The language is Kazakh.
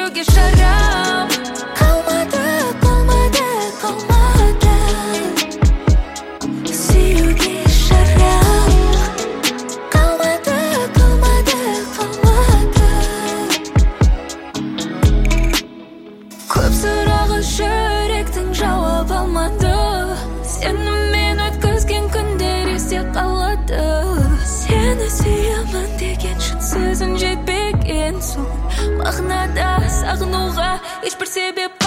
сүюге шарам. Қалмады сүюге шарам. Қалмады көп сұрағы жүректің жауап алмады. Сенімен өткізген күндер есте қалады. Сені сүйемін деген шын сөзің жетпеген соң мағынада сағынуға ешбір себеп